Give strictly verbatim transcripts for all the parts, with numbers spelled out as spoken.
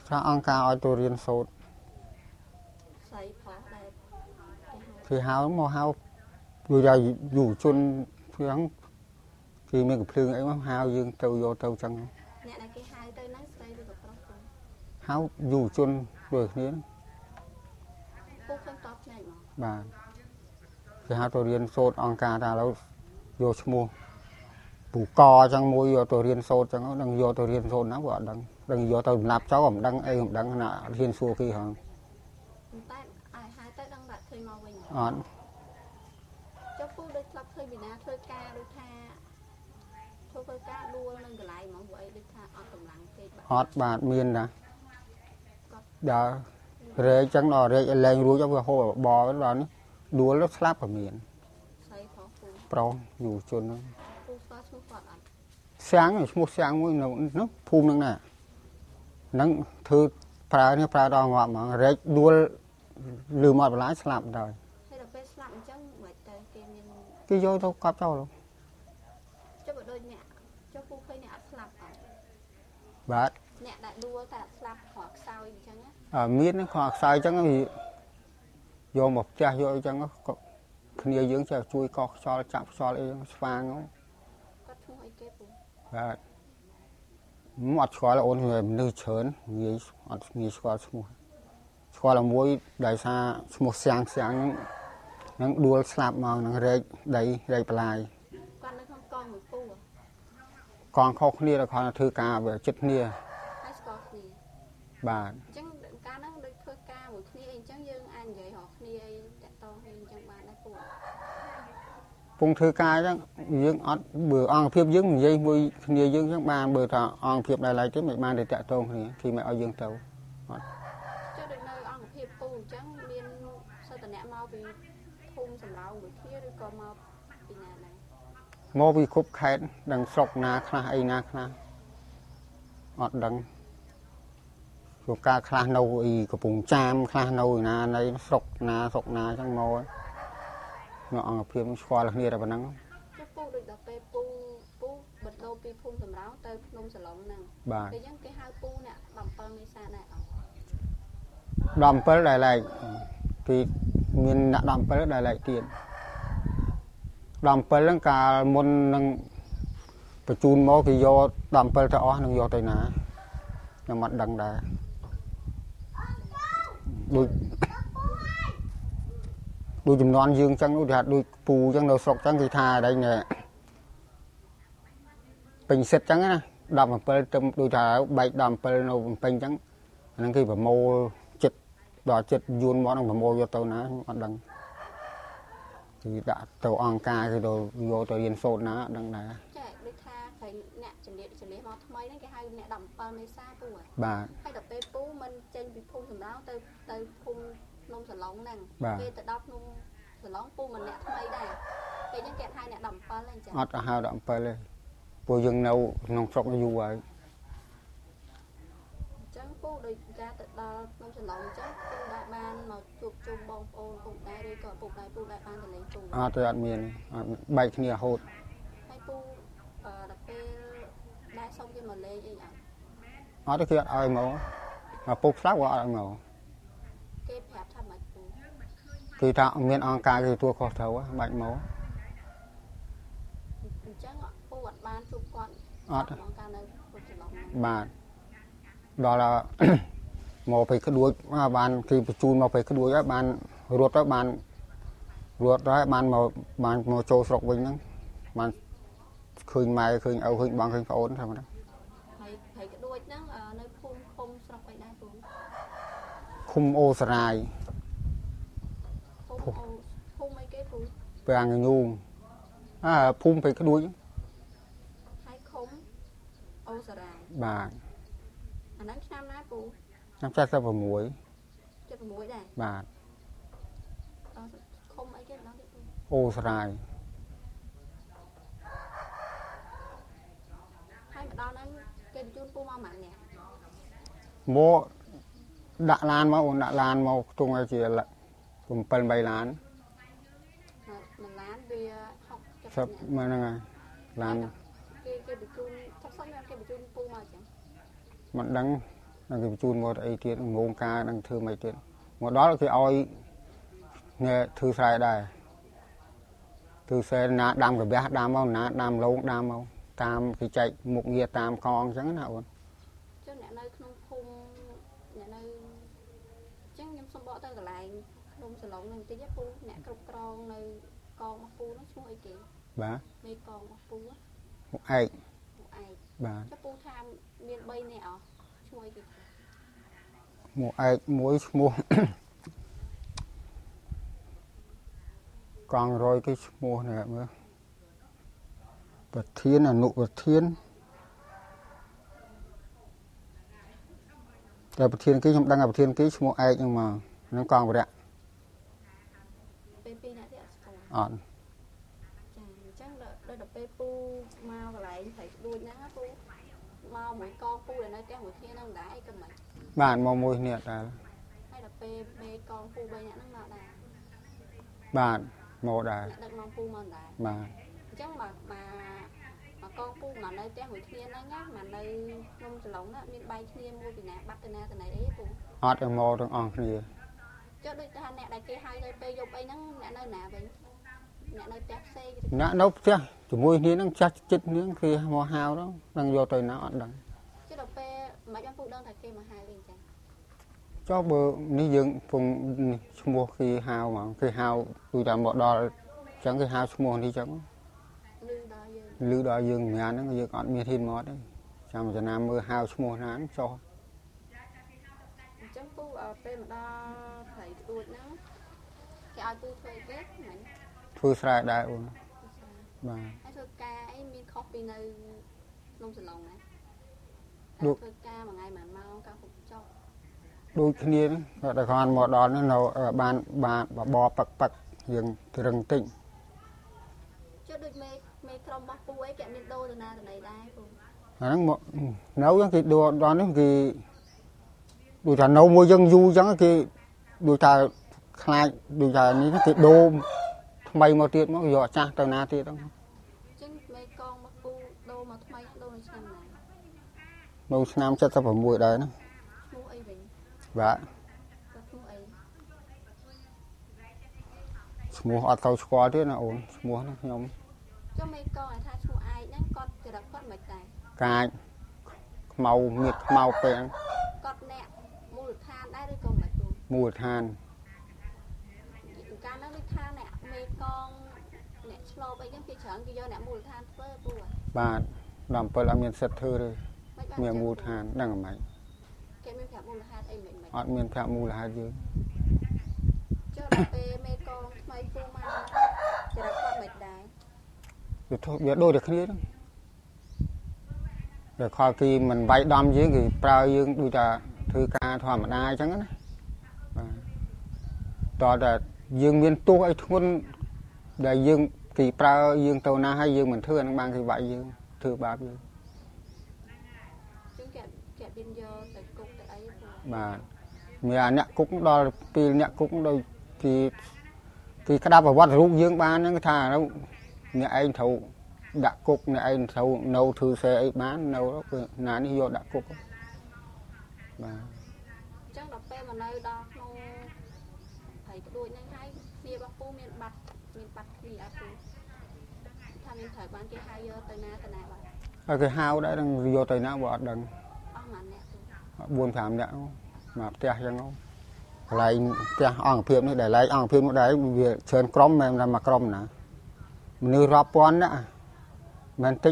ថាអង្គការឲ្យទៅរៀនសូត្រស្អីផងដែរគឺហៅមកហៅយូរយូរជន់ហ្នឹងគឺមានកំភ្លើងអីមកហៅយើងទៅយកទៅចឹងអ្នកដែលគេហៅទៅហ្នឹងស្រីឬក៏ប្រុសពូហៅយូរជន់ដូចគ្នាពូឃើញតបផ្នែកមកបាទគេហៅទៅរៀនសូត្រអង្គការថាឥឡូវយកឈ្មោះពូកអញ្ចឹងមួយយកទៅរៀនសូត្រអញ្ចឹងដឹងយកទៅរៀនសូត្រណាក៏អត់ដឹងដឹងយកទៅសម្រាប់ចោលក៏មិនដឹងអីមិនដឹងណារៀនសួរគេហងតែឲ្យហៅទៅដឹងថាឃើញមកវិញអត់ចុះពូដូចស្លាប់ឃើញពីណាធ្វើការដូចថាធ្វើធ្វើការដួលនៅកន្លែងហ្មងព្រោះអីដូចថាអត់កម្លាំងពេកអត់បាទមានណាដើររែកចឹងដល់រែកលែងរួចទៅវាហូរបបដល់នេះដួលស្លាប់ក៏មានស្អីផងពូប្រុសយូរជន់ហ្នឹងពូស្គាល់ឈ្មោះគាត់អត់សៀងឈ្មោះសៀងមួយនៅនោះភូមិហ្នឹងណាហ្នឹងធ្វើប្រើនេះប្រើដល់ងាប់ហ្មងរែកដួលលឺមកបន្លាយស្លាប់ដល់ហើយដល់ពេលស្លាប់អញ្ចឹងមិនទៅគេមានគេយកទៅកាប់ចោលចុះបើដូចអ្នកចុះពូឃើញអ្នកអត់ស្លាប់អត់បាទអ្នកដែលដួលតែអត់ស្លាប់គ្រាន់ខ្សោយអញ្ចឹងអឺមានគ្រាន់ខ្សោយអញ្ចឹងយកមកផ្ទះយកអញ្ចឹងគ្នាយើងចេះជួយកោះខ្យល់ចាប់ខ្យល់អីស្វាងគាត់ឈ្មោះអីគេពូបាទមកអត់ស្គាល់អូនមនុស្សច្រើនងាយអត់ងាយស្គាល់ឈ្មោះស្គាល់តែមួយដោយសារឈ្មោះសៀងសៀងហ្នឹងនឹងដួលស្លាប់មកនឹងរែកដីរែកបន្លាយគាត់នៅក្នុងកងមួយពូកងខុសគ្នាដល់គាត់ធ្វើការវាចិត្តគ្នាហើយស្គាល់គ្នាបាទអញ្ចឹងការហ្នឹងដូចធ្វើការមួយគ្នាអីអញ្ចឹងយើងអាចនិយាយរកគ្នាអីតាក់ទងគ្នាអញ្ចឹងបានដែរពូពងធ្វើការអញ្ចឹងយើងអត់បើអង្គភាពយើងនិយាយមួយគ្នាយើងអញ្ចឹងបានបើថាអង្គភាពដែរឡើយទេមិនបានទៅតាក់ទងគ្នាគឺមិនឲ្យយើងទៅអត់ចុះដូចនៅអង្គភាពពូអញ្ចឹងមានសិទ្ធិអ្នកមកពីភូមិសំរោងមួយគ្នាឬក៏មកពីណាដែរមកពីគ្រប់ខេត្តដឹងស្រុកណាខ្លះអីណាខ្លះអត់ដឹងព្រោះការខ្លះនៅអីកំពង់ចាមខ្លះនៅណានៃស្រុកណាស្រុកណាអញ្ចឹងមកនៅអង្គភាពស្គាល់គ្នាតែប៉ុណ្ណឹងចុះពូដូចដល់ពេលពូពូបដូរពីភូមិសំរោងទៅភ្នំសាឡុងហ្នឹងបាទអញ្ចឹងគេហៅពូអ្នកដំណើរមេសាដែរអត់ដំពិលដែលឡែកគឺមានអ្នកដំពិលដែលឡែកទៀតដំពិលហ្នឹងកាលមុននឹងបញ្ជូនមកគេយកដំពិលទៅអស់នឹងយកទៅណាខ្ញុំអត់ដឹងដែរដូចដូចចំនួនយើងអញ្ចឹងដូចថាដូចពូអញ្ចឹងនៅស្រុកអញ្ចឹងគេថាអីណែពេញសិតអញ្ចឹងណាដប់អំពិលទៅដូចថាបែកដប់អំពិលនៅពេញអញ្ចឹងអាហ្នឹងគេប្រមូលចិត្តដល់ចិត្តយួនមកនឹងប្រមូលយកទៅណាអត់ដឹងគឺដាក់ទៅអង្គការគេទៅយកទៅរៀនសូត្រណាអត់ដឹងដែរចាដូចថាក្រែងអ្នកជំនាញជំនាញមកថ្មីហ្នឹងគេហៅអ្នកដំណើរមេសាពូបាទហើយដល់ពេលពូមិនចេញពីភូមិសំរោងទៅទៅភូមិភ្នំសាឡុងហ្នឹងពេលទៅដល់ភ្នំសាឡុងពូមិនអ្នកថ្មីដែរពេលហ្នឹងគេហៅអ្នកដំណើរហ្នឹងចាអត់ហៅដំណើរទេពួកយើងនៅក្នុងស្រុកយូរហើយអញ្ចឹងពូដោយការទៅដល់ភ្នំសាឡុងអញ្ចឹងពូដែរបានមកជួបជុំបងប្អូនពូដែរឬក៏ពូដែរពូដែរបានទៅលេងពូអត់ទេអត់មានអត់បែកគ្នារហូតហើយពូអឺដល់ពេលដែរសុំគេមកលេងអីអត់អត់ទេគេអត់ឲ្យមកមកពុកស្លាប់ក៏អត់ឲ្យមកគេប្រាប់ថាមិនពូគឺថាមានអង្គការគេទួខុសត្រូវបាច់មកអញ្ចឹងពូអត់បានជួបគាត់អត់អង្គការនៅភូមិសាឡុងបាទដល់មកពេលក្ដួចបានគេបញ្ជូនមកពេលក្ដួចហើយបានរត់ទៅបានរត់ទៅបានមកបានមកចូលស្រុកវិញហ្នឹងបានឃើញម៉ែឃើញឪឃើញបងឃើញប្អូនថាហ្នឹងហើយហើយក្ដួចហ្នឹងនៅភូមិឃុំស្រុកអីដែរពូឃុំអូសរាយភូមិភូមិអីគេពូពាំងញូងអើភូមិពេលក្ដួចហើយឃុំអូសរាយបាទអាហ្នឹងឆ្នាំណាពូឆ្នាំ칠십육 칠십육ដែរបាទឃុំអីគេម្ដងទៀតពូអូសរាយហើយម្ដងហ្នឹងគេបញ្ជូនពូមកម៉ាក់នេះមកដាក់ឡានមកអូនដាក់ឡានមកខ្ទង់ឲ្យជាseven eightឡានមួយឡានវាហុកសិបមកហ្នឹងហើយឡានគេគេបញ្ជូនថាសុំគេបញ្ជូនពូមកអញ្ចឹងមិនដឹង đang cái chun một ấy tiết ngôn ca đang thư mấy tiết một đó là cái oi nghe thư sai đây thư xe nát đam cái bé đam không nát đam lâu đam không tam cái chạy một nghề tam con chẳng nào chứ nè nơi không phun nè nơi chắc nhắm xong bỏ tay cái lại không sờ lỏng này tí giáp phu nè cột tròn nơi con mà phu nó xuống ấy kì bà nơi con mà phu á một ai một ai bà chắc phu tham miền bay nè ở xuống ấy kì một ai muối mua con rồi cái mua này nữa vật thiên là nụ vật thiênแต่ประเทศกี้đang ởประเทศกี้ชั่วโมงไอ้ยังมาน้ำกองไปแล้วเป็นปีน่ะที่อ่อนจังเลยเลยแบบไปปูมาอะไรใส่ดูนะปูมาหมวยกองปูเลยนะแกหมวยเทียนนั่งได้กันไหมบ้านมอมวยเนี่ยแต่ให้แบบไปไปกองปูไปเนี่ยนั่งมาได้บ้านโมได้ดักมองปูมันได้มาจังมามาmà con phu mà nơi té hồi thiên đó nhá mà nơi nông sờ lỏng đó miền bay thiên mua bị nè bắt từ nè từ này đấy phu ót ở mò trong on kia cho đôi ta nè đại kia hai nơi pe dục ấy nắng nè nơi nào vậy nè nơi té xe nè nấu chứ chủ môi ní nó chắc chết nướng khi mò hao đó đang vô tới nó ót đằng chứ đâu pe mà trong phu đơn thật kia mà hai liền chăng cho bờ ní dựng vùng mua khi hao mà khi hao tôi làm bộ đo chẳng cái hao mua đi chẳng lư đó dương nhà nó dương còn miệt hin mót đấy trong Việt Nam mưa hao mua nán cho chẳng phu ở bên đó phải tuột nó cái ao tu thuê kết mình thu sai đại luôn mà cái thuê ca ấy miên coffee nơi nông sườn lòng này thuê ca mà ngày mà mau ca phục cho đôi khi đó là còn một đòn nó nấu ở bàn bàn và bò bạc bạc dương từ rừng tịnh cho đôi mê mê trong bắp phu ấy kẹm miên đô từ nào từ này đây phu nó một nấu cái đồ đó nó cái đồ trà nấu mua dân du chẳng cái đồ trà khai đồ trà ní cái đồ mày một tiết nó giỏ cha tàu na tiết đó chứ mê con bắp phu đô mà mày đô này xem này đâu năm chắc ta phải mua đấy nó mua ấy vậy và mua ở tàu squat thế nào mua nó nhóm cho mấy con này tha chú ai nhá con từ đặc con mệt này cài màu miệt màu bèn con nè mua thanได้ด้วยcon mệt luôn mua than cái nó đi than nè mấy con nè slow bây giờ khi chọn cái do nè mua than phơi bùa bạn làm phải làm miền sệt thưa rồi miền mua than đang ở máy cái miền phèo mua than ấy mình mình ở miền phèo mua là hai dưới cho đặc biệt mấy con mấy cô mà từ đặc con mệt đấy rồi thôi biết đôi được cái đó rồi khỏi khi mình vay đâm dưới thì bao dương đôi ta thư ca thoa mà đai chẳng á đó là dương miền tu ấy thôn để dương thì bao dương tàu na hay dương mình thưa nó mang thì vậy dương thưa ba dương chúng kẹt kẹt biên do tại cục tại ấy mà nhà nhạc cũng đo thì nhạc cũng đôi thì thì cái đáp vào vắt rút dương ba nó cái thà đâu nhà anh thầu đã cục nhà anh thầu nấu thư xe ấy bán nấu đó nán đi vô đã cục mà chắc đọc pe mà nơi đó không thấy đuôi nhanh hay bia bắp phu miền bạch miền bạch gì à phu tham miền thời bán cái hai giờ tới na tới nào vậy cái hao đã đang vô tới nào bỏ đằng buôn phạm đã mà tia chẳng không lại tia ăn phim nữa để lại ăn phim nữa đấy việc chơi crom em làm mà crom nè như rap pon đó mình thích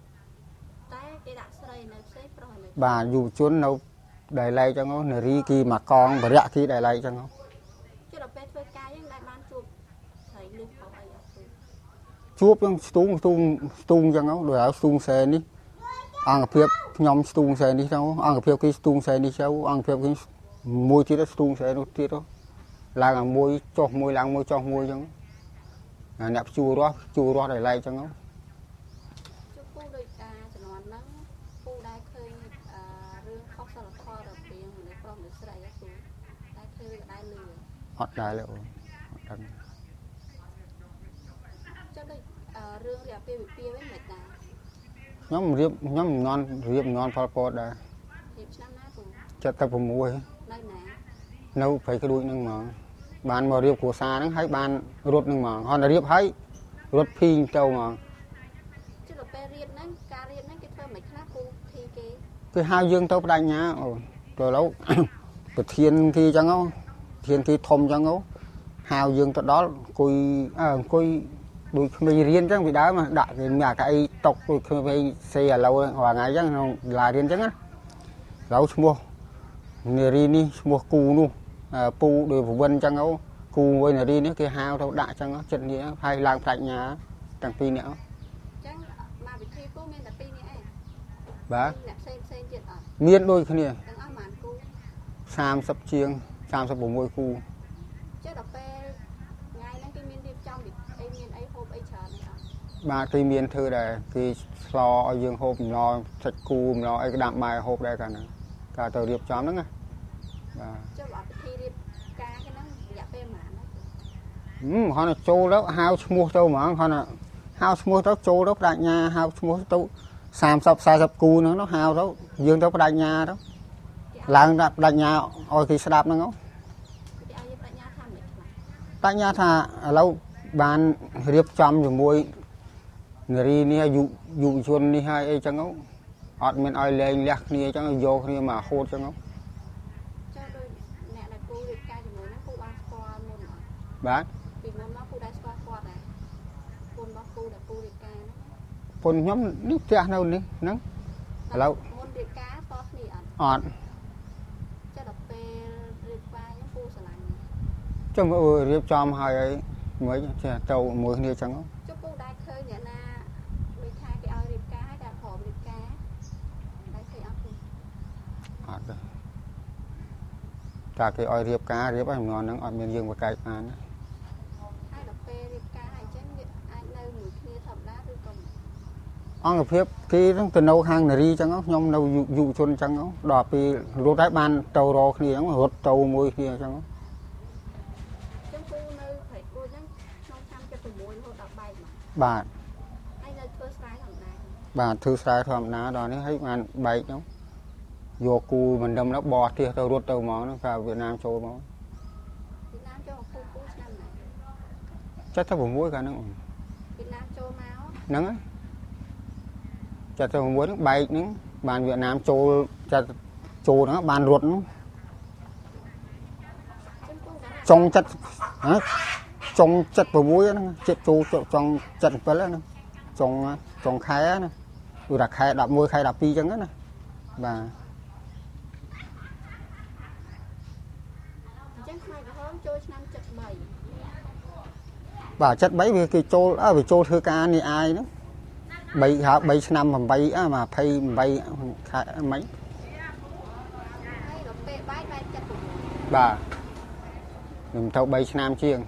bà dù chuốn đâu để lại cho nó ri kia mà con và rạ kia để lại cho nó chuột nó tung tung tung cho nó rồi áo tung xe đi ăn phim nhóm tung xe đi sao ăn phim cái tung xe đi sao ăn phim cái môi tí đó tung xe nó tí đó là môi cho môi lang môi cho môi cho nó nẹp chua đó chua đó để lại cho nó hot đại liệu nhóm riệp nhóm non riệp non phal cột đây chất tập mùi nơi nè nấu phải cái đuôi nâng mà bạn mà riệp của xa nó hay bạn rốt nâng mà họ là riệp hay rốt phi trâu mà chứ là pe riêng nè ca riêng nè cái thơ mấy khác cô thì cái cái hai dương tao đánh nhá rồi lâu cái thiên thì chẳng không thiên thì thom chẳng không hào dương tao đó cùi à cùi đuôi mình riêng chẳng vì đá mà đại cái nhà cái tộc đuôi phải xe lâu hoặc ngày chẳng là riêng chẳng á lâu mua người đi đi mua cù luôn pu đuôi vụ vân chẳng không cù với người đi nữa cái hào đâu đại chẳng nó chân nghĩa hay làm tại nhà chẳng pin nữa bà miên đôi cái này sam sập chiêng sam sập bổ môi cu bà cái miên thưa đây cái lo dương hộp lo sạch cu lo cái đạm bài hộp đây cả này cả tờ điệp chóm đó nghe ừ họ là trâu đó hao mua trâu mà họ là hao mua đó trâu đó đại nhà hao mua trâu sam sập sai sập cu nữa nó hao đó dương đó đại nhà đó là đại nhà ôi thì sẽ đạp nó ngó đại nhà thà lâu bàn riệp chăm rồi môi người đi nia dụ dụ chuồn đi hai ấy chẳng ngó ọt mình ai lên lẹt nia chẳng vô nia mà hốt chẳng ngó bán phun nhóm nước cha đâu nè nắng lâu ọt cho mọi riệp chom hai ấy mới tàu mùi nia chẳng ngó ta cái oi riệp cá riệp anh ngon nó ăn miên dương và cay ăn ăn ở phía cái từ nấu hàng này đi chẳng có nhom nấu dụ dụ chôn chẳng có đỏ vì lúa trái ban trâu rò kia chẳng hột trâu mùi kia chẳng có bà bà thư sai thòm ná đó nó thấy ăn bậy đâu vô cu mình đâm nó bò kia tao rút tao món nó vào Việt Nam trôi món chắc tao buồn muối cả nó nắng á chắc tao buồn muối nó bay nó bàn Việt Nam trôi chắc trôi nó bàn ruột nó trong chất hả trong chất buồn muối nó chết trôi trong chất phải là nó trong trong khai nó tôi đặt khai đặt muối khai đặt pi chẳng á nè bà bà chất bấy vì cái trâu à vì trâu thưa ca này ai nữa bay hả bay năm mà bay á mà phay bay mấy bà mình thâu bay năm chiêng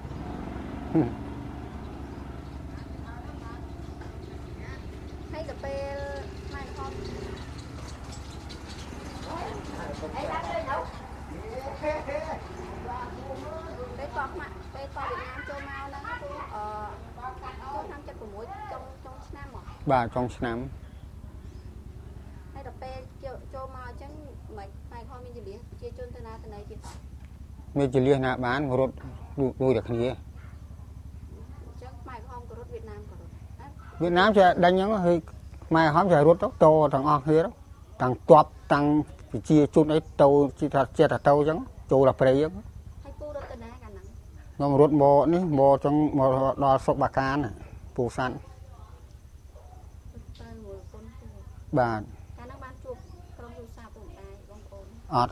bà trong năm mình chỉ liên là bán một rốt nuôi được gì Việt Nam sẽ đánh những hơi mai hóm sẽ rốt tóc to thằng on kia đó thằng toạp thằng chia chút ấy tàu chỉ thật chia thật tàu chẳng chỗ là phải đấy nó rốt bò nữa bò trong bò đò sọc bạc can này phù san bà ọt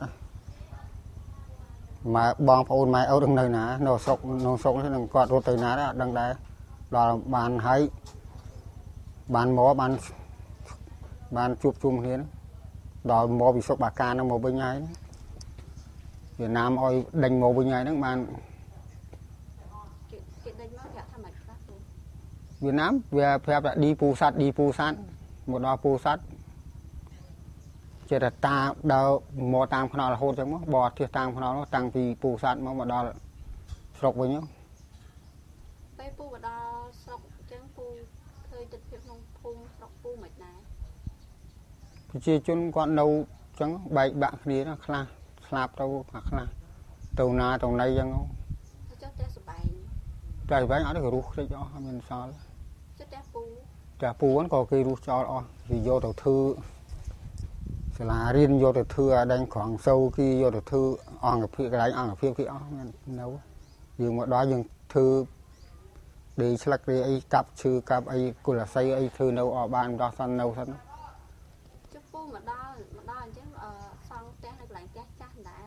mà bong phun mày ở đằng này nè nó sọc nó sọc nó đằng quạt rốt từ nè đó đằng đây đó bàn hay bàn mỏ bàn bàn chụp chung thế đó mỏ bị sọc bạc can nó mỏ bên nhái Việt Nam oi đánh mỏ bên nhái đó bàn Việt Nam về phép là đi pu sát đi pu sát một đò pu sát chỉ là ta đâu mò tam khăn là hôn chẳng mất bò thiệt tam khăn nó tăng vì pu sát mà một đò sọc với nhau chia chun con đâu chẳng bay bạn kia nó khla slap đâu hoặc khla tàu na tàu này chẳng không trời vậy ở đây cái ruột đấy cho mình sao chả pu vẫn có cái ruột cho thì vô tàu thư là riêng vô tàu thư ở đây khoảng sâu khi vô tàu thư on ở phía cái đấy on ở phía kia nấu dừng một đó dừng thư đi slack đi ấy cặp chữ cặp ấy cô là xây ấy thư nấu ở bàn đó săn nấu sẵn chứ pu mà đo mà đo chứ xong té lại lại chắc chắc đã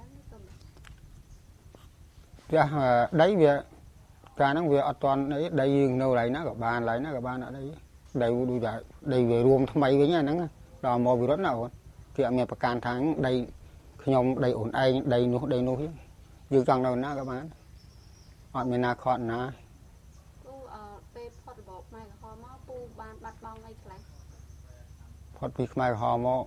dạ đấy việc cả nó việc toàn đấy đây dừng nấu lại nó cả bàn lại nó cả bàn ở đây đây đuôi dạ đây về ruộng tham mấy với nhà nó đò mò bị rất nào thì mẹ bạc can tháng đây nhom đây ổn ai đây nuôi đây nuôi dư trong đâu nó các bạn họ mình là con nó phật bị mai hò mò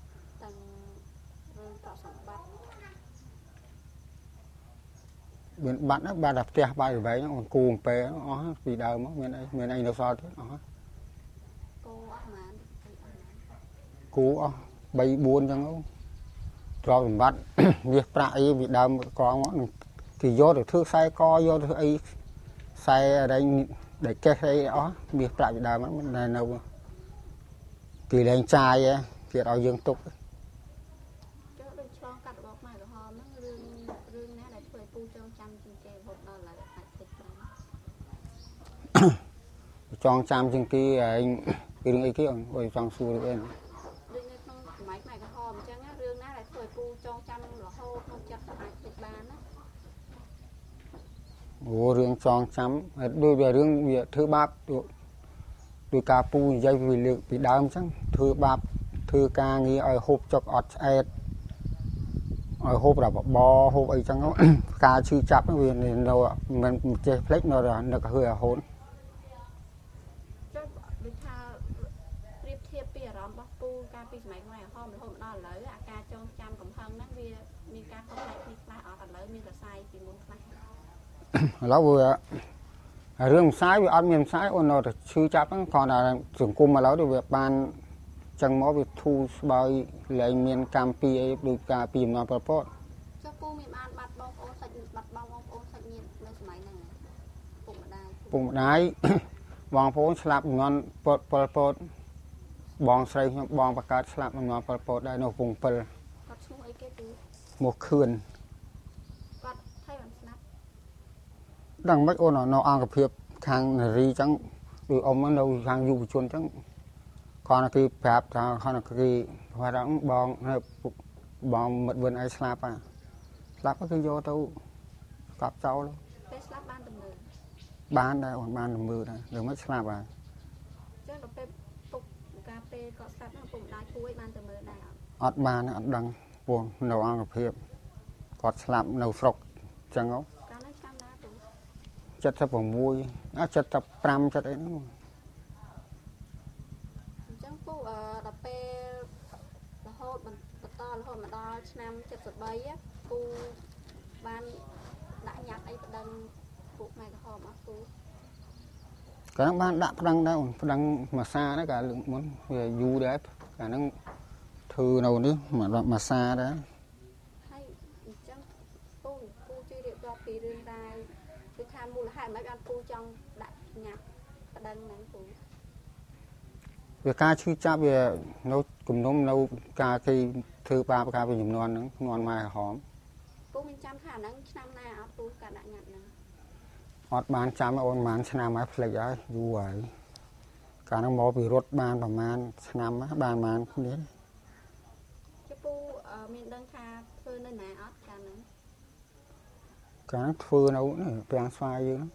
bên bạn nó ba đập tia ba rồi vậy nó còn cuồng pè nó vì đời mất bên đây bên đây nó sao thế nó cú bay buôn chẳng không cho mình bắt việc pra ấy bị đâm có món thì vô được thứ sai co vô được ấy sai ở đây để cái ấy đó việc pra bị đâm nó này đâu kỳ lên trai á thì ở dương tục chọn trăm trên kia anh cái đường ấy kia rồi chọn xu được em ủa riêng chọn chấm đôi về riêng việc thứ ba đôi cà pu dây vì liệu bị đau chẳng thứ ba thứ ca nghĩ ở hộp chọc ọt ẹt ở hộp là bò hộp ấy chẳng nó ca chư chắp nó vì nên đâu mình chơi flex nó là nó cả hơi hỗn lão vừa riêng sai với ăn miền sai ôn nó chư chắp còn là trưởng cung mà lão được việc ban chẳng mó việc thu bao lấy miền cam pi ấy được cà pi mà bờ pot bụng đáy bong phố slap ngon pot pot pot bong say bong bạc cát slap ngon pot pot đây nó vùng pel một khườn đằng mấy ôn nó nó ăn cà phê khang ri chẳng từ ông nó đâu khang du chuồn chẳng còn là cái phép là còn là cái hoạt động bong bong mật vườn ai slap à slap có cái vô tao cặp cháu luôn bán đây còn bán đồng mưa đây được mất slap à ọt bán ọt đằng buồn nấu ăn cà phê cọt slap nấu sọc chẳng không chất tập vào môi á chất tập pram chất đấy nó chẳng phụ ở đập pe là hốt mình to là hốt mà đo năm chất sợi bay á phụ ban đã nhặt ấy đằng phụ này là hòm á phụ cái ban đã đằng đâu đằng mà xa đó cả lượng muốn về du đấy cả nó thư nào nữa mà đoạn mà xa đấy hay chẳng phụ phụ chơi điện cho pì đường đài tôi tham mua là hai mấy ăn phụ trong đã nhặt đằng này phụ về ca chư cha về nấu cùng nấu nấu ca cái thư ba ca về nhầm non nữa non mai hòm phụ mình chăm khả năng năm nay áo phụ cả đã nhặt nữa ọt bán chăm ôn bán năm mấy phật ấy du vậy cả nó mò bị rốt bánประมาณnăm á bán bán không biết cái phụ ở miền đông kha phơi nơi này ọt cả nữa cả nó phơi nấu nữa bèn xoay dữ lắm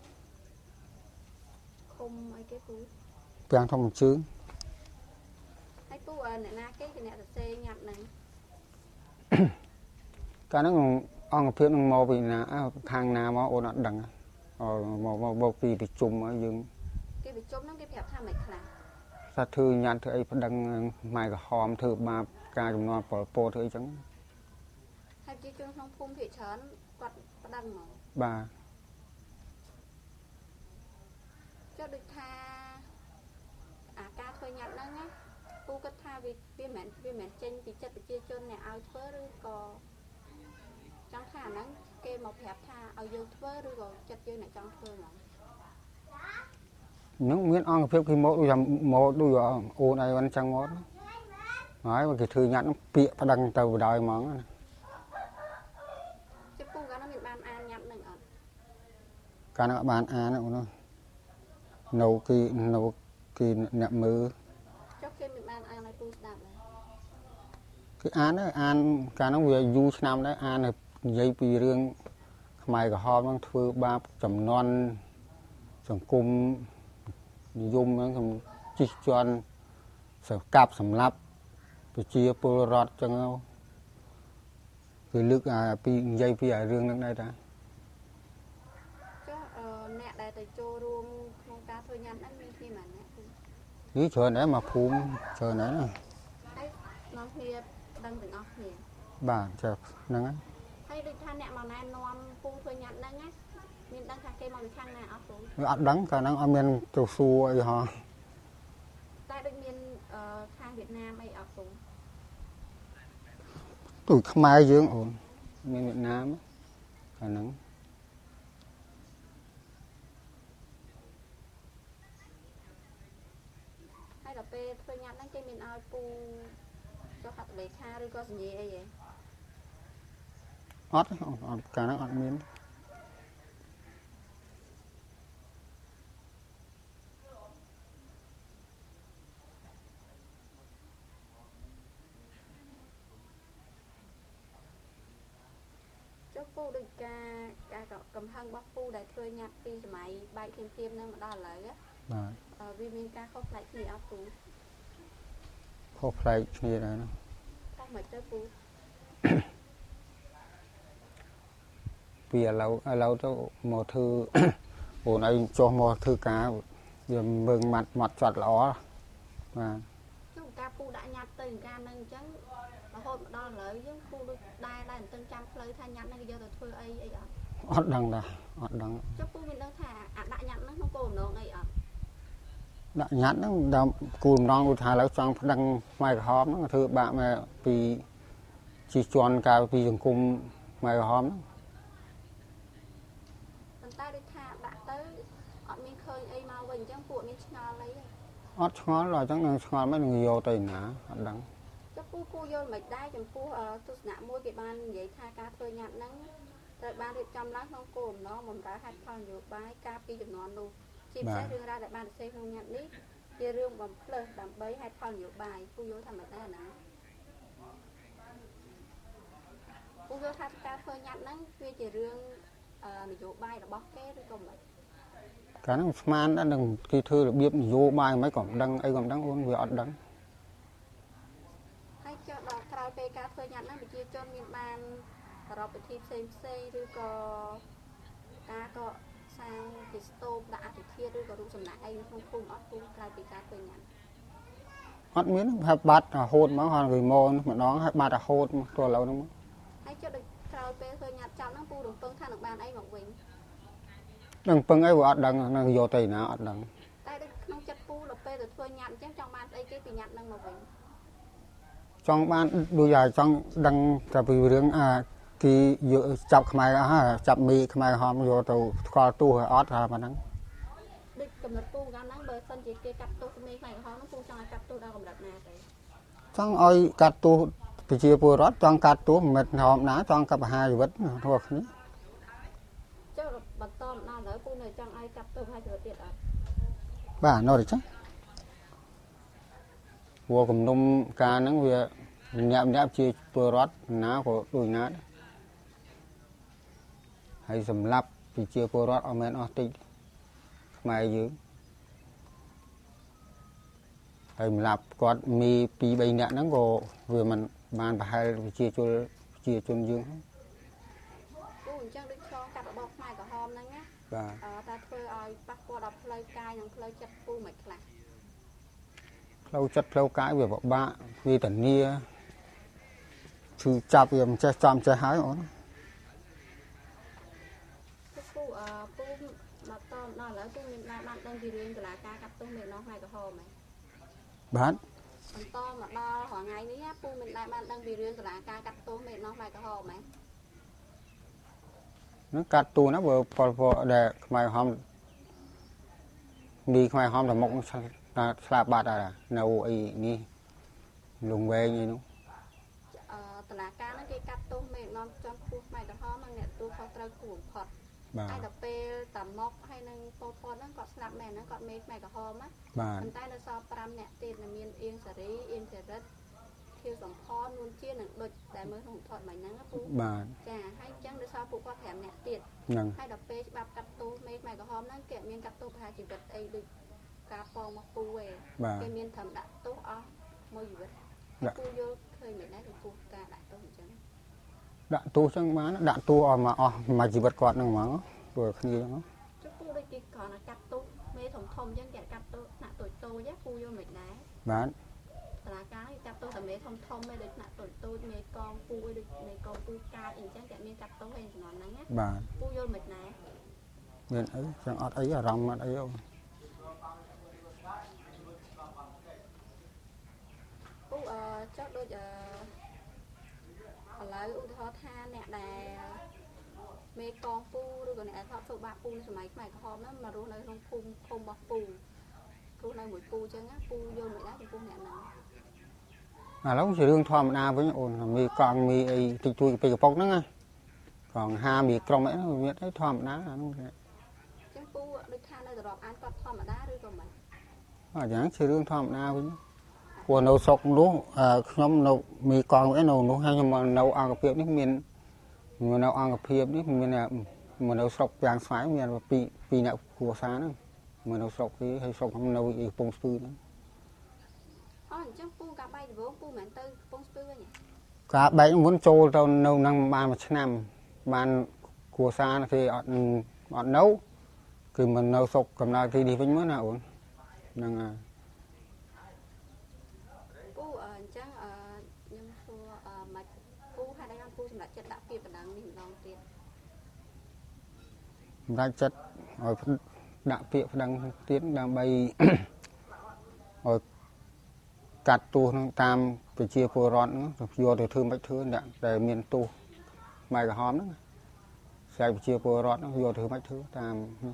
không ấy cái phụ bèn thông một chữ hay phụ ở này na cái cái này là xe nhặt này cả nó còn ăn phía nó mò bị là thang nào mà ôn ọt đằng ờ mò mò bầu pì bị chùm ở dương cái bị chùm nó cái đẹp tham mày khả sa thư nhăn thư ấy đằng mai cái hòm thư ba ca trong non bỏ po thư ấy chẳng hay chỉ trong trong phun thị trấn quạt đằng mà ba cho được tha à ca thuê nhặt đó nhá ពូគាត់ថាវាវាមិនវាមិនចេញពីចិត្តប្រជាជនអ្នកឲ្យធ្វើឬក៏ចង់ថាអាហ្នឹងគេមកប្រាប់ថាឲ្យយើងធ្វើឬក៏ចិត្តយើងអ្នកចង់ធ្វើហ្មងនឹងមានអង្គភាពគេមកដូចមកដូចអូនអីហ្នឹងចឹងមកហើយគេធ្វើញ៉ាត់ពាក្យប្តឹងទៅបដ ாய் ហ្មងជិះពូកាលនោះមានបានអានញ៉ាត់នឹងអត់កាលនោះបានអានអូននៅគេនៅគេអ្នកមើលចុះគេមានបានអានឲ្យពូស្ដាប់ដែរគឺអានអានកាលនោះវាយូរឆ្នាំដែរអាននិយាយពីរឿងខ្មែរក្រហមហ្នឹងធ្វើបាបចំនួនសង្គមនិយមហ្នឹងជិះជាន់សកាប់សម្លាប់ប្រជាពលរដ្ឋចឹងគឺលើកពីនិយាយពីរឿងហ្នឹងដែរតាចុះអ្នកដែលទៅចូលរួមក្នុងការធ្វើញ៉ាត់ហ្នឹងមានគ្នាម៉ាអ្នកពូនេះច្រើនដែរមកភូមិច្រើនដែរណាហើយនាំគ្នាដឹងទាំងអស់គ្នាបាទចាហ្នឹងហើយហើយដូចថាអ្នកមកណែនាំពូធ្វើញ៉ាត់ហ្នឹងណាមានដឹងថាគេមកពីខាងណាអត់ពូអត់ដឹងកាលហ្នឹងអត់មានទៅសួរអីហោះតែដូចមានខាងវៀតណាមអីអត់ពូទូខ្មែរយើងអូនមានវៀតណាមកាលហ្នឹងហើយដល់ពេលធ្វើញ៉ាត់ហ្នឹងគេមានឲ្យពូចុះហត្ថលេខាឬក៏សញ្ញាអីហ៎អត់អត់កាលហ្នឹងអត់មានចុះពូដូចការការកំហឹងរបស់ពូដែលធ្វើញ៉ាត់ពីសម័យបែកធៀមធៀមហ្នឹងមកដល់ឥឡូវបាទវាមានការខុសប្លែកគ្នាអត់ពូខុសប្លែកគ្នាដែរណាខុសមិនទៅពូពីឥឡូវឥឡូវទៅមកធ្វើអូនឯងចុះមកធ្វើការវាមើងមាត់មាត់ចត់ល្អបាទចុះការពូដាក់ញ៉ាត់ទៅការហ្នឹងអញ្ចឹងរហូតមកដល់ឥឡូវយើងពូដូចដែរដែរមិនទាំងចាំផ្លូវថាញ៉ាត់ហ្នឹងគេយកទៅធ្វើអីអីអត់អត់ដឹងដែរអត់ដឹងចុះពូមានដឹងថាអាដាក់ញ៉ាត់ហ្នឹងក្នុងគោលបំណងអីអត់ដាក់ញ៉ាត់ហ្នឹងដល់គូម្ដងឧទាហរណ៍ឥឡូវចង់ប្តឹងខ្មែរក្រហមហ្នឹងធ្វើបាក់មកពីជិះជាន់ការពីសង្គមខ្មែរក្រហមហ្នឹងប៉ុន្តែដូចថាដាក់ទៅអត់មានឃើញអីមកវិញអញ្ចឹងពួកមានឆ្ងល់អីអត់ឆ្ងល់ដល់អញ្ចឹងនឹងឆ្ងល់មិននឹងយកទៅណាអត់ដឹងចុះពូពូយល់មិនដែរចំពោះទស្សនៈមួយគេបាននិយាយថាការធ្វើញ៉ាត់ហ្នឹងត្រូវបានរៀបចំឡើងក្នុងគោលបំណងបម្រើហេតុផលនយោបាយការពីចំនួននោះជាពិសេសរឿងរ៉ាវដែលបានសរសេរក្នុងញ៉ាត់នេះជារឿងបំភ្លើសដើម្បីហេតុផលនយោបាយពូយល់ថាមិនដែរណាពូយល់ថាការធ្វើញ៉ាត់ហ្នឹងវាជារឿងនយោបាយរបស់គេឬក៏មិនកាលហ្នឹងស្មានដល់នឹងគេធ្វើរបៀបនយោបាយមិនក៏មិនដឹងអីក៏មិនដឹងអូនវាអត់ដឹងហើយចុះដល់ក្រោយពេលការធ្វើញ៉ាត់ហ្នឹងប្រជាជនមានបានប្រពៃពិធីផ្សេងផ្សេងឬក៏ការក៏សាងពីស្ទូបដាក់អធិធានឬក៏រូបសំណាកអីក្នុងភូមិអត់ពូក្រោយពីការធ្វើញ៉ាត់អត់មានហើយបាត់រហូតមកហើយគេមកម្ដងហើយបាត់រហូតមកទោះឥឡូវហ្នឹងហើយចុះដល់ក្រោយពេលធ្វើញ៉ាត់ចប់ហ្នឹងពូរំពឹងថានឹងបានអីមកវិញដឹងពឹងអីវាអត់ដឹងនឹងយកទៅណាអត់ដឹងតែដូចក្នុងចិត្តពូដល់ពេលទៅធ្វើញ៉ាត់អញ្ចឹងចង់បានស្អីគេពីញ៉ាត់ហ្នឹងមកវិញចង់បានដូចតែចង់ដឹងតែពីរឿងអាគេយកចាប់ខ្មែរអស់ហើយចាប់មីខ្មែរហមយកទៅស្គាល់ទូឲ្យអត់ថាប៉ុណ្ណឹងដូចកំណត់ពូកាលហ្នឹងបើសិនជាគេកាត់ទោសមេខ្មែរក្រហមហ្នឹងពូចង់ឲ្យកាត់ទោសដល់កម្រិតណាទៅចង់ឲ្យកាត់ទោសប្រជាពលរដ្ឋចង់កាត់ទោសមិនធម្មតាចង់កាត់បហាជីវិតทั่វគ្នាចុះបន្តមកដល់ឥឡូវពូនៅចង់ឲ្យកាត់ទោសបហាជីវិតទៀតអត់បាទនៅតែចឹងព្រោះគំនុំការហ្នឹងវាម្នាក់ម្នាក់ជាពលរដ្ឋណាក៏ដូចណាដែរហើយសម្រាប់ប្រជាពលរដ្ឋអត់មែនអស់តិចខ្មែរយើង ហើយសម្រាប់គាត់មីពីរបីនាក់ហ្នឹងក៏វាមិនបានប្រហែលប្រជាជនប្រជាជនយើងពូអញ្ចឹងដូចឆ្លងកាត់របបខ្មែរក្រហមហ្នឹងណាបាទតែធ្វើឲ្យប៉ះពាល់ដល់ផ្លូវកាយនិងផ្លូវចិត្តពូមិនខ្លះផ្លូវចិត្តផ្លូវកាយវាពិបាកវាធានាឈឺចាប់វាមិនចេះចំចេះហើយអូនពូអឺពូមកតដល់ឥឡូវពូមានបានដឹងពីរឿងតុលាការកាត់ទោសមេនងខ្មែរក្រហមហ៎បាទអបន្តមកដល់រថ្ងៃនេះពូមិនដែលបានដឹងពីរឿងតឡាការកាត់ទោសមេនោះម៉ែក្រហមហ្មង nó cắt tu nó vừa phò phò để mày hòm đi mày hòm là một slab bát à nấu ý ní lùng về như nó តឡាការហ្នឹងគេកាត់ទោសមេនាំចំពោះម៉ែក្រហមហ្នឹងអ្នកទោសខុសត្រូវគួរបំផុតហើយដល់ពេលតាមកហើយនឹងពលពតហ្នឹងគាត់ស្លាប់មែនហ្នឹងគាត់មេម៉ែក្រហមណាប៉ុន្តែនៅសល់5អ្នកទៀតមានអៀងសារីអៀងចរិតខៀវសំផននួនជានឹងដូចតែមើលក្នុងថតមិញហ្នឹងណាពូបាទចាហើយអញ្ចឹងនៅសល់ពួកគាត់5អ្នកទៀតហើយដល់ពេលច្បាប់កាត់ទោសមេម៉ែក្រហមហ្នឹងគេមានកាត់ទោសប្រហារជីវិតអីដូចការប៉ងមកពូឯងគេមានត្រឹមដាក់ទោសអស់មួយជីវិតពូយល់ឃើញមិនដែរចំពោះការដាក់ទោសអញ្ចឹងដាក់ទោសចឹងបានដាក់ទោសអស់មកអស់មួយជីវិតគាត់ហ្នឹងហ្មងព្រោះគ្នាហ្នឹងចុះពូដូចគេគ្រាន់តែកាត់ទោសមេធំធំអញ្ចឹងគេកាត់ទោសដាក់តូចតូចពូយល់មិនដែរបាទតឡាការគេកាត់ទោសតែមេធំធំឯដូចដាក់តូចតូចមេកងពូឯដូចមេកងពូកាចអីអញ្ចឹងគេមានកាត់ទោសឯចំនួនហ្នឹងណាបាទពូយល់មិនដែរមានអីចឹងអត់អីអារម្មណ៍អត់អីអូពូអឺចុះដូចអឺឥឡូវឧទាហរណ៍ថាអ្នកដែលមេកងពូឬក៏អ្នកដែលថតធ្វើបាបពូសម័យខ្មែរក្រហមហ្នឹងមករស់នៅក្នុងភូមិឃុំរបស់ពូរស់នៅមួយពូអញ្ចឹងណាពូយល់មិនដែរចំពោះអ្នកហ្នឹងឥឡូវជារឿងធម្មតាវិញអូនមីកងមីអីតិចតួចពីកប៉ុកហ្នឹងណាកងហាមីក្រុមអីហ្នឹងវាអីធម្មតាអាហ្នឹងអញ្ចឹងពូដូចថានៅត្រប់អានគាត់ធម្មតាឬក៏មិនអញ្ចឹងជារឿងធម្មតាវិញព្រោះនៅស្រុកនោះខ្ញុំនៅមីកងអីនៅនោះហើយខ្ញុំនៅអង្គភាពនេះមាននៅអង្គភាពនេះមានមកនៅស្រុកយ៉ាងស្វាយមានពីពីអ្នកគ្រួសារហ្នឹងមកនៅស្រុកទីហើយស្រុកខ្ញុំនៅកំពង់ស្ពឺហ្នឹងអូអញ្ចឹងពូកាបែកដំបងពូមិនទៅកំពង់ស្ពឺវិញកាបែកមុនចូលទៅនៅនឹងបានមួយឆ្នាំបានគ្រួសារគេអត់អត់នៅគឺមិននៅស្រុកកំណើតទីនេះវិញមកណាអូនហ្នឹងហើយពូអញ្ចឹងខ្ញុំសួរមកពូហេតុអីបានពូសម្រាប់ចិត្តដាក់ពាក្យបណ្ដឹងនេះម្ដងទៀតសម្រាប់ចិត្តឲ្យដាក់ពាក្យបណ្ដឹងទៀតដើម្បីឲ្យកាត់ទោសនឹងតាមប្រជាពលរដ្ឋហ្នឹងយកទៅធ្វើមិនធ្វើអ្នកដែលមានទោសម៉ែក្រហមហ្នឹងស្អែកប្រជាពលរដ្ឋហ្នឹងយកទៅធ្វើមិនធ្វើតាម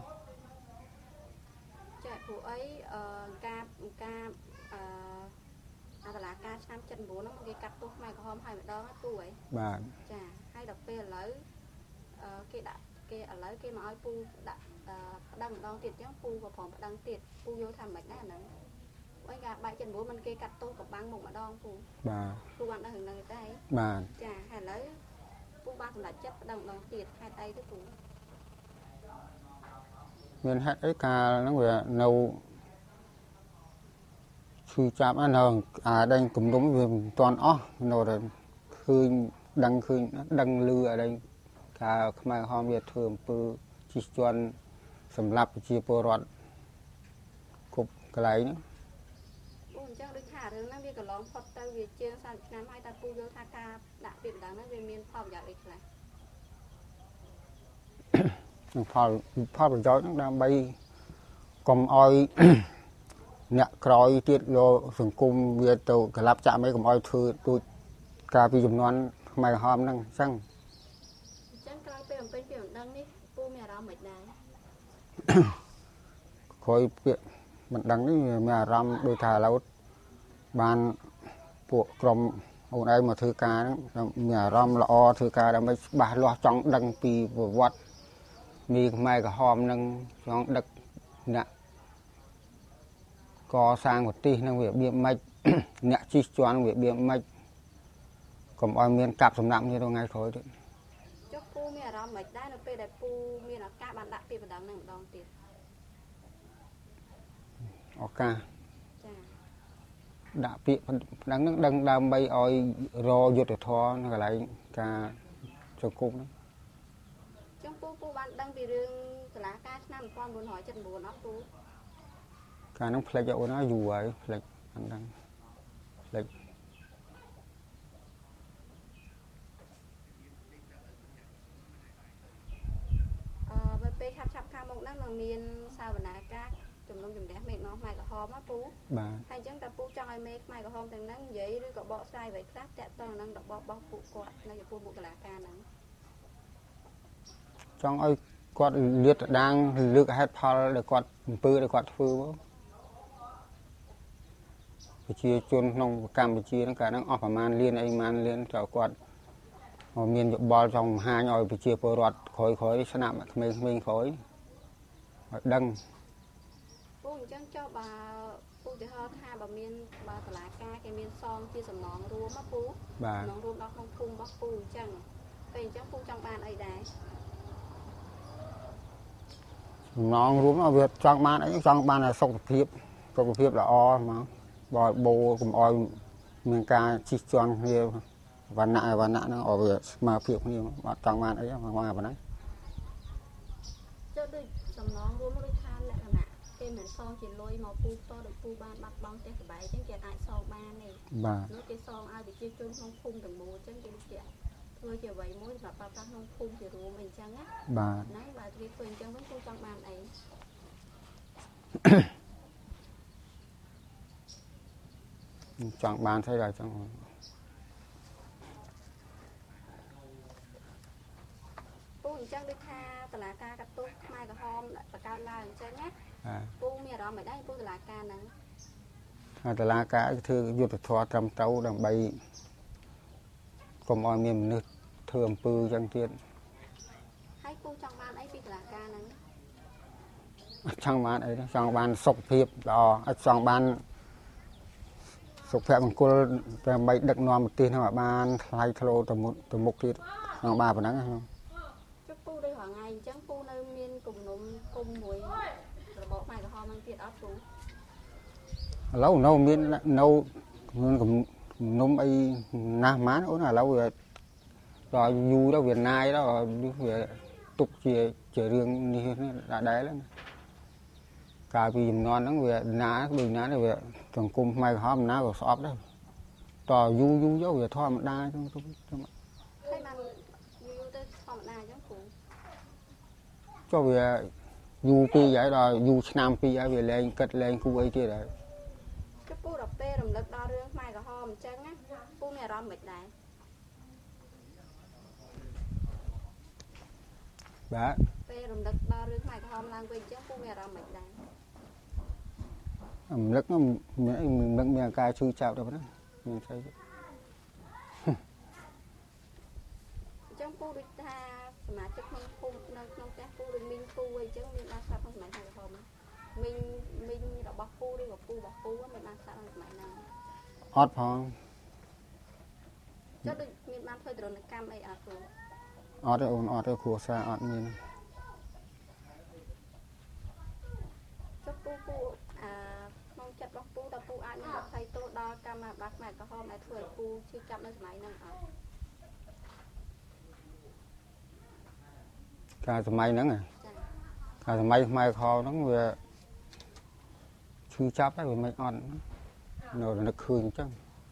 ចាព្រោះអីការការអឺអតឡាការឆ្នាំ칠십구ហ្នឹងគេកាត់ទោសខ្មែរក្រហមហើយម្ដងណាពូហីបាទចាហើយដល់ពេលឥឡូវគេដាក់គេឥឡូវគេមកឲ្យពូដាក់ប្តឹងម្ដងទៀតអញ្ចឹងពូក៏ព្រមប្តឹងទៀតពូយល់ថាមិនដែរអាហ្នឹងអីការបែក칠십구មិនគេកាត់ទោសកំបាំងមកម្ដងពូបាទពូបានដឹងរឿងហ្នឹងទេបាទចាហើយឥឡូវពូបានសម្រេចចិត្តប្តឹងម្ដងទៀតហេតុអីទៅពូមានហេតុអីកាលហ្នឹងវានៅឈឺចាប់ណាស់អាដេញគំនុំវាមិនទាន់អស់នៅតែឃើញដឹងឃើញដឹងលឺអាដេញកាលខ្មែរក្រហមវាធ្វើអំពើជិះជាន់សម្រាប់ប្រជាពលរដ្ឋគ្រប់កន្លែងហ្នឹងអូអញ្ចឹងដូចថារឿងហ្នឹងវាកន្លងផុតទៅវាជាងសាមឆ្នាំហើយតែពូយល់ថាការដាក់ពាក្យបណ្ដឹងហ្នឹងវាមានផលប្រយោជន៍អីខ្លះផលផលប្រយោជន៍ហ្នឹងដើម្បីកុំឲ្យអ្នកក្រោយទៀតយកសង្គមវាទៅកលាប់ចាក់មិនកុំឲ្យធ្វើដូចការពីចំនួនខ្មែរក្រហមហ្នឹងអញ្ចឹងអញ្ចឹងក្រោយពេលអំពេញពាក្យបណ្ដឹងនេះពូមានអារម្មណ៍មិនដែរក្រោយពាក្យបណ្ដឹងនេះមានអារម្មណ៍ដូចថាឥឡូវបានពួកក្រុមអូនឯងមកធ្វើការហ្នឹងមានអារម្មណ៍ល្អធ្វើការដើម្បីច្បាស់លាស់ចង់ដឹងពីប្រវត្តិមីខ្មែរក្រហមហ្នឹងចង់ដឹកអ្នកកសាងប្រទេសនឹងវារបៀបម៉េចអ្នកជិះជាន់វារបៀបម៉េចកុំឲ្យមានកាប់សម្លាប់នេះថ្ងៃក្រោយទៀតចុះពូមានអារម្មណ៍មិនដែរនៅពេលដែលពូមានឱកាសបានដាក់ពាក្យបណ្ដឹងនឹងម្ដងទៀតឱកាសចាដាក់ពាក្យបណ្ដឹងនឹងដឹងដើម្បីឲ្យរយុទ្ធធរនៅកន្លែងការសង្គមហ្នឹងចុះពូពូបានដឹងពីរឿងសាលាការឆ្នាំ칠십구អត់ពូកាលហ្នឹងផ្លេចអូនណាយូរហើយផ្លេចអត់ដឹងផ្លេចអឺបើពេលឆាប់ឆាប់ខាងមុខហ្នឹងនឹងមានសាវនាការជំនុំជំនះមេnó mai cả hôm á pú បាទហើយអញ្ចឹងតាពូចង់ឲ្យមេmai cả hôm ទាំងហ្នឹងនិយាយឬក៏បកស្រាយអ្វីខ្លះតាក់ទងនឹងរបបរបស់ពួកគាត់នៅចំពោះបុគ្គលិកការហ្នឹងចង់ឲ្យគាត់លាតត្រដាងលើកហេតុផលដែលគាត់អំពើដែលគាត់ធ្វើមកប្រជាជនក្នុងកម្ពុជាហ្នឹងកាលហ្នឹងអស់ប្រមាណលានអីម៉ានលានចៅគាត់មានយោបល់ចង់បង្ហាញឲ្យប្រជាពលរដ្ឋក្រោយក្រោយស្ដាប់ក្មេងៗក្រោយឲ្យដឹងពូអញ្ចឹងចុះបើពូទៅហៅថាបើមានបើតឡាការគេមានសងជាសំណងរួមមកពូបាទសំណងរួមដល់ក្នុងភូមិរបស់ពូអញ្ចឹងពេលអញ្ចឹងពូចង់បានអីដែរសំណងរួមឲ្យវាចង់បានអីចង់បានសុខភាពសុខភាពល្អមកបើបោកុំឲ្យមានការជិះជាន់គ្នាវណ្ណៈវណ្ណៈហ្នឹងឲ្យវាស្មើភាពគ្នាអត់ចង់បានអីមកមកប៉ុណ្ណឹងចុះដូចសំណងរួមដូចថាលក្ខណៈគេមិនសងជាលុយមកពូផ្ទាល់ដូចពូបានបាត់បង់ផ្ទះក្បែរអញ្ចឹងគេអាចសងបានទេបាទនោះគេសងឲ្យប្រជាជនក្នុងភូមិទាំងមូលអញ្ចឹងគេដូចជាធ្វើជាអ្វីមួយសម្រាប់ប្រើប្រាស់ក្នុងភូមិជារួមអីអញ្ចឹងណាបាទហ្នឹងបើគេធ្វើអញ្ចឹងវិញពូចង់បានអីចង់បានស្អីក៏ចង់ពូអញ្ចឹងដូចថាតឡាការកាត់ទោសខ្មែរក្រហមបង្កើតឡើងអញ្ចឹងណាបាទពូមានអារម្មណ៍មិនដែរពូតឡាការហ្នឹងហើយតឡាការធ្វើយុទ្ធធម៌ត្រឹមត្រូវដើម្បីកុំឲ្យមានមនុស្សធ្វើអំពើអញ្ចឹងទៀតហើយពូចង់បានអីពីតឡាការហ្នឹងអត់ចង់បានអីទេចង់បានសុខភាពល្អអត់ចង់បានសុខភាពមង្គលដើម្បីដឹកនាំប្រទេសហ្នឹងឲ្យបានថ្លៃថ្នូរទៅមុខទៅមុខទៀតចង់បានប៉ុណ្ណឹងខ្ញុំចុះពូដូចរាល់ថ្ងៃអញ្ចឹងពូនៅមានគំនុំគុំមួយរបបខ្មែរក្រហមហ្នឹងទៀតអត់ពូឥឡូវនៅមាននៅមានគំនុំអីណាស់ម៉ានអូនឥឡូវវាដល់យូរទៅវាណាយទៅវាទុកជាជារឿងនេះដែរដែរហ្នឹងកាលពីចំនួនហ្នឹងវាណាដូចណាវាសង្គមខ្មែរក្រហមណាក៏ស្អប់ដែរតយូរយូរទៅវាធម្មតាចឹងទៅហើយបានយូរទៅធម្មតាអញ្ចឹងពូចុះវាយូរពីរហើយដល់យូរឆ្នាំពីរហើយវាលែងគិតលែងគូអីទៀតហើយចុះពូដល់ពេលរំលឹកដល់រឿងខ្មែរក្រហមអញ្ចឹងណាពូមានអារម្មណ៍មិនដែរបាទពេលរំលឹកដល់រឿងខ្មែរក្រហមឡើងវិញអញ្ចឹងពូមានអារម្មណ៍មិនដែរអំលឹកហ្នឹងមានអីមិនមានការជួយចាប់ទៅប៉ុណ្ណាមានស្អីទេអញ្ចឹងពូដូចថាសមាជិកក្នុងភូមិនៅក្នុងផ្ទះពូដូចមីងពូអីអញ្ចឹងមានបានស្ដាប់ក្នុងសម័យខ្មែរក្រហមមីងមីងរបស់ពូឬក៏ពូរបស់ពូមានបានស្ដាប់ក្នុងសម័យហ្នឹងអត់ផងចុះដូចមានបានធ្វើទរណកម្មអីអត់ពូអត់ទេអូនអត់ទេគ្រួសារអត់មានចុះពូពូអាក្នុងចិត្តរបស់ពូតើពូអាចមានអភ័យទោសដល់កម្មអាបាខ្មែរក្រហមដែលធ្វើឲ្យពូឈឺចាប់នៅសម័យហ្នឹងអត់កាលសម័យហ្នឹងចា៎កាលសម័យខ្មែរក្រហមហ្នឹងវាឈឺចាប់ហើយវាមិនអត់នៅនឹកឃើញអញ្ចឹង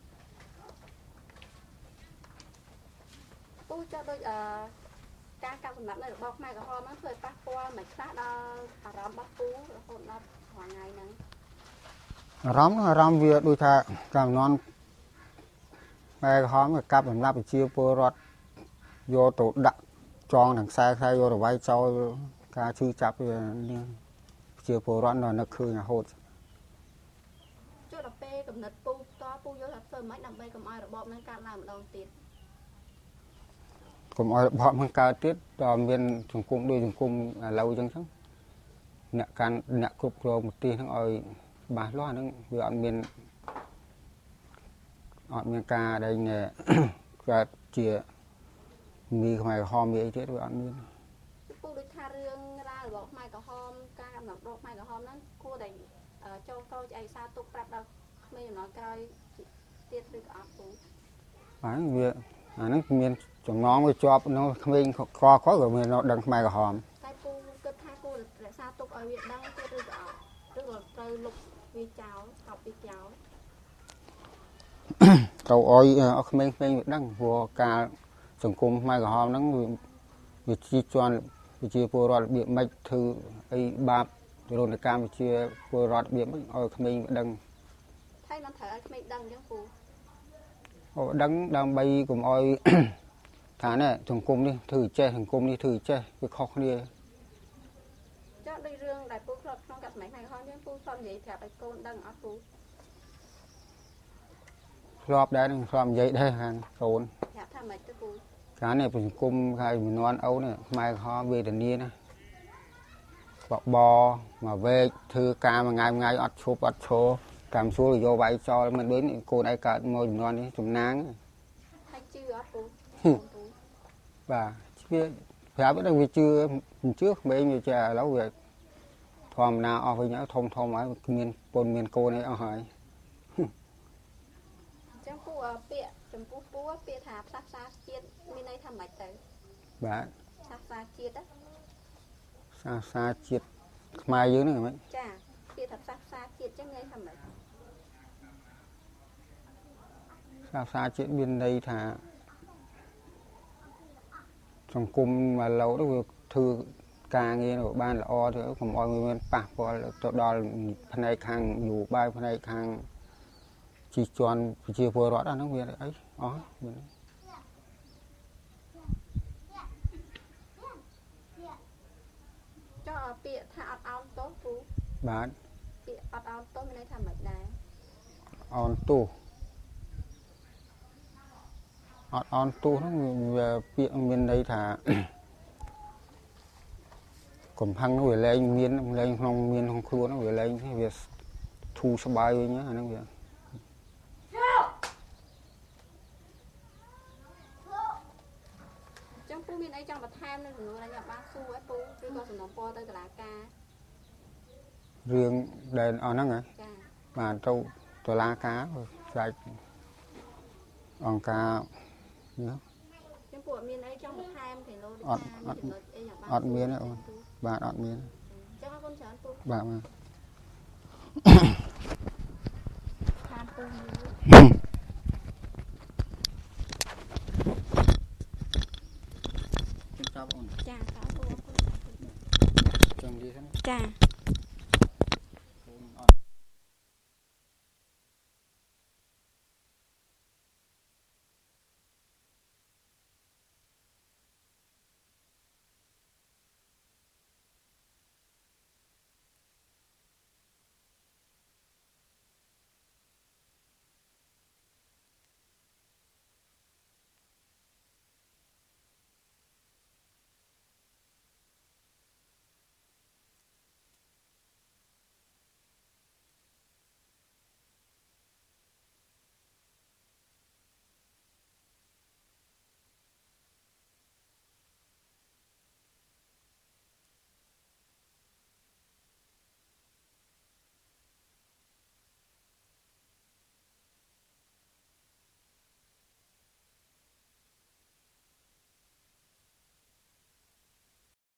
ពូចុះដូចអឺការកាប់សម្លាប់នៅរបបខ្មែរក្រហមហ្នឹងធ្វើឲ្យប៉ះពាល់មិនខ្លះដល់អារម្មណ៍របស់ពូរហូតដល់ថ្ងៃហ្នឹងអារម្មណ៍ហ្នឹងអារម្មណ៍វាដូចថាកាលនន់ខ្មែរក្រហមវាកាប់សម្លាប់ប្រជាពលរដ្ឋយកទៅដាក់ចងទាំងខ្សែខ្សែយកទៅវាយចោលការឈឺចាប់វានេះប្រជាពលរដ្ឋនៅនឹកឃើញរហូតចុះដល់ពេលកំណត់ពូផ្ទាល់ពូយល់ថាធ្វើម៉េចដើម្បីកុំឲ្យរបបហ្នឹងកើតឡើងម្ដងទៀតកុំឲ្យរបបហ្នឹងកើតទៀតដល់មានសង្គមដូចសង្គមឥឡូវអញ្ចឹងចឹងអ្នកកាន់អ្នកគ្រប់គ្រងប្រទេសហ្នឹងឲ្យច្បាស់លាស់ហ្នឹងវាអត់មានអត់មានការដែលកើតជាមីខ្មែរក្រហមមីអីទៀតវាអត់មានពូដូចថារឿងរ៉ាវរបស់ខ្មែរក្រហមការកំណត់របស់ខ្មែរក្រហមហ្នឹងគួរតែចូលកោចឯកសារទុកប្រាប់ដល់ក្មេងចំនួនក្រោយទៀតឬក៏អត់ពូបាទវាអាហ្នឹងមានចំណងវាជាប់នៅក្មេងខខក៏មានដឹងខ្មែរក្រហមតែពូគិតថាគួររក្សាទុកឲ្យវាដឹងទៀតឬក៏អត់ឬក៏ត្រូវលុបវាចោលកប់វាចោលត្រូវឲ្យក្មេងៗវាដឹងព្រោះការសង្គមខ្មែរក្រហមហ្នឹងវាជាជាន់ប្រជាពលរដ្ឋរបៀបម៉េចធ្វើអីបាប rồi là cam chia vừa rót biển ở mình đằng thay nó thở mình đằng chứ phù họ đắng đang bay cùng oi thả này thằng cung đi thử che thằng cung đi thử che cái khó đi cho đi rương đại phù không không gặp mấy ngày hơn chứ phù không vậy thì phải côn đằng ở phù rอบđấy rอบvậy đây hàng cồn dạ tham mấy cái phù cá này thằng cung hay mình non ấu này mai họ về đến đi này bọ bò mà về thư ca mà ngày ngày ọt chụp ọt số cảm số rồi vô bay cho mình đến cô ai cả ngồi non đi chùm nắng hay chưa ở phù và biết phải biết là vì chưa trước mấy người cha lâu về thòm nào ở với nhớ thông thông ở miền bồn miền cô này ở hỏi chẳng phù ở bịa chẳng phù phù ở bịa thả sát sát chiết bên đây tham mấy tới bà sát sát chiết á xa xa chiết mai dưới nữa mấy chà bịa thả sát sát chiết chắc ngay tham mấy xa xa chiết bên đây thà trong cung mà lâu đó thư ca nghe rồi ban là o thì không mọi người bạc qua là tọt đo phần này hàng dù bay phần này hàng chỉ chọn chia vừa rõ ra nó về ấy ó cho bịa thả áo tốt phù bán bịa áo tốt bên đây tham mấy đây on tu on on tu nó về miệng miền đây thà cầm hăng nó về lên miền lên không miền không khua nó về lên cái việc thu sắp bay với nhá nó về trong phù miền ấy trong bậc tham nên người là nhập ba xu ấy phù vì có sản phẩm po tới cả lá ca riêng đèn ở nó ngay mà trâu tôi lá cá rồi sạch on cá nhớ trong phù miền ấy trong bậc tham thì nó ọt ọt miếng đấy ôn bà ọt miếng cho các con chán phù bà mà tham phù chà phù trong đi thế chà